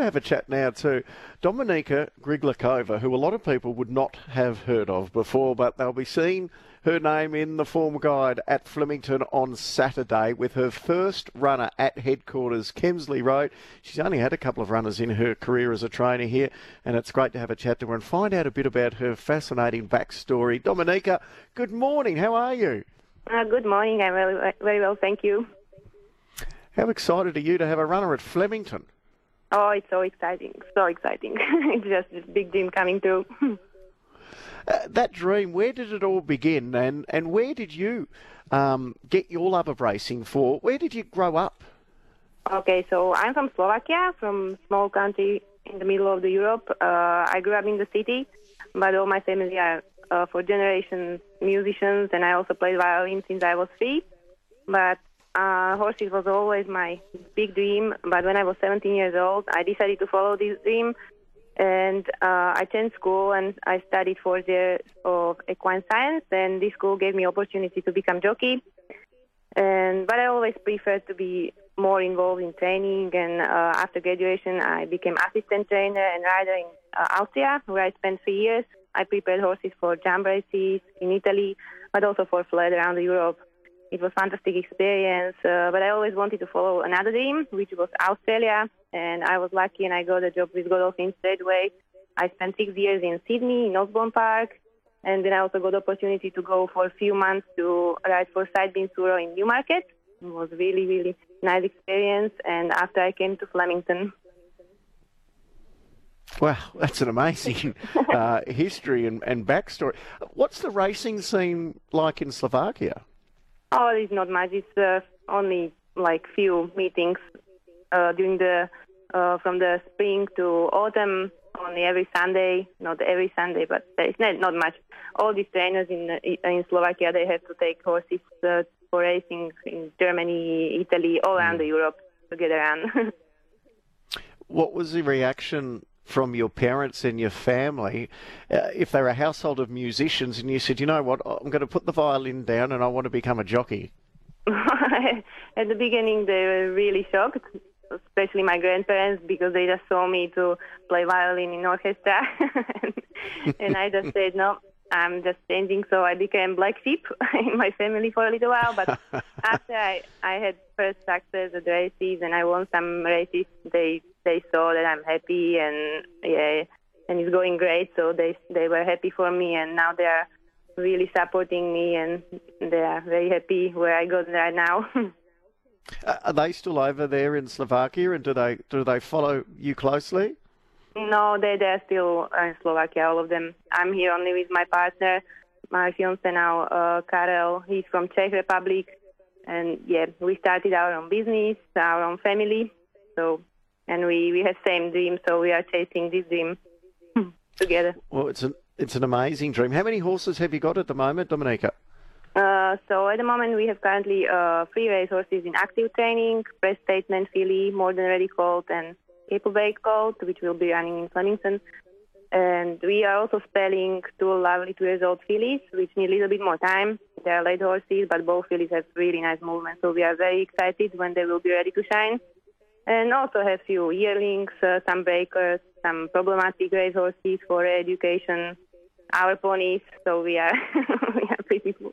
have a chat now to Dominika Griglikova, who a lot of people would not have heard of before, but they'll be seeing her name in the form guide at Flemington on Saturday with her first runner at headquarters, Kemsley Road. She's only had a couple of runners in her career as a trainer here, and it's great to have a chat to her and find out a bit about her fascinating backstory. Dominika, good morning. How are you? Good morning. I'm very well, thank you. How excited are you to have a runner at Flemington? Oh, it's so exciting. So exciting. It's just this big dream coming true. That dream, where did it all begin, and where did you get your love of racing for? Where did you grow up? Okay, so I'm from Slovakia, from small country in the middle of the Europe. I grew up in the city, but all my family are for generations musicians, and I also played violin since I was 3. But horses was always my big dream. But when I was 17 years old, I decided to follow this dream. And I changed school and I studied 4 years of equine science, and this school gave me opportunity to become jockey. But I always preferred to be more involved in training, and after graduation I became assistant trainer and rider in Austria, where I spent 3 years. I prepared horses for jump races in Italy, but also for flat around Europe. It was a fantastic experience, but I always wanted to follow another dream, which was Australia, and I was lucky and I got a job with Godolphin Straightway. I spent 6 years in Sydney, in Osborne Park, and then I also got the opportunity to go for a few months to ride for Sidebeam Suro in Newmarket. It was really, really nice experience, and after I came to Flemington. Wow, that's an amazing history and backstory. What's the racing scene like in Slovakia? Oh, it's not much. It's only like few meetings during from the spring to autumn. Only every Sunday, not every Sunday, but it's not much. All these trainers in Slovakia, they have to take horses for racing in Germany, Italy, all around Europe to get around. What was the reaction from your parents and your family if they're a household of musicians and you said, you know what, I'm going to put the violin down and I want to become a jockey? At the beginning, they were really shocked, especially my grandparents, because they just saw me to play violin in orchestra. And I just said, no, I'm just changing. So I became black sheep in my family for a little while. But after I had first success at races and I won some races, they saw that I'm happy and it's going great. So they were happy for me, and now they are really supporting me, and they are very happy where I got right now. Are they still over there in Slovakia, and do they follow you closely? No, they're still in Slovakia, all of them. I'm here only with my partner, my fiancé now, Karel. He's from Czech Republic, and we started our own business, our own family. So, and we have same dream, so we are chasing this dream together. Well, it's an amazing dream. How many horses have you got at the moment, Dominika? So at the moment we have currently 3 race horses in active training: Press Statement filly, More Than Ready colt, and Capable colt, which will be running in Flemington. And we are also spelling 2 lovely 2-year-old fillies, which need a little bit more time. They are late horses, but both fillies have really nice movement, so we are very excited when they will be ready to shine. And also have few yearlings, some breakers, some problematic race horses for education, our ponies, so we are pretty full.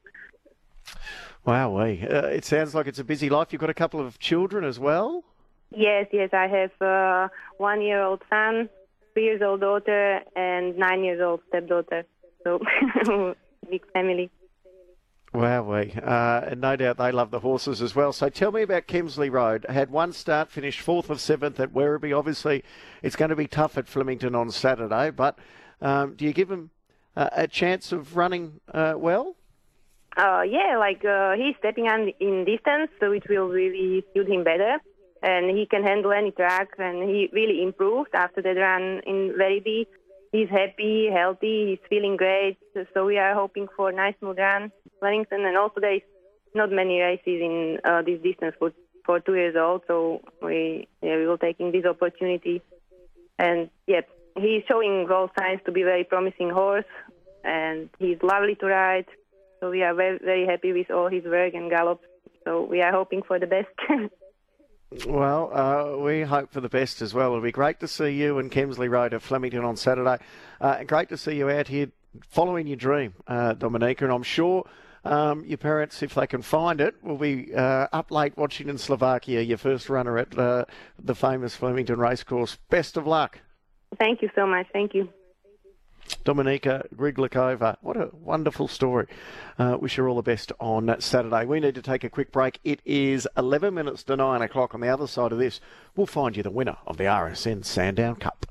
Wow, it sounds like it's a busy life. You've got a couple of children as well? Yes, I have a 1-year-old son, 3-year-old daughter, and 9-year-old stepdaughter. So, big family. Wow, and no doubt they love the horses as well. So tell me about Kemsley Road. Had one start, finished 4th of 7th at Werribee. Obviously, it's going to be tough at Flemington on Saturday, but do you give him a chance of running well? He's stepping on in distance, so it will really suit him better. And he can handle any track, and he really improved after that run in Werribee. He's happy, healthy, he's feeling great, so we are hoping for a nice smooth run. Wellington, and also there is not many races in this distance for 2 years old, so we will taking this opportunity. And he's showing all signs to be very promising horse, and he's lovely to ride. So we are very, very happy with all his work and gallop. So we are hoping for the best. Well, we hope for the best as well. It'll be great to see you and Kemsley Road at Flemington on Saturday. Great to see you out here following your dream, Dominika, and I'm sure your parents, if they can find it, will be up late watching in Slovakia, your first runner at the famous Flemington Racecourse. Best of luck. Thank you so much. Thank you. Dominika Griglikova, what a wonderful story. Wish her all the best on Saturday. We need to take a quick break. It is 11 minutes to 9 o'clock. On the other side of this, we'll find you the winner of the RSN Sandown Cup.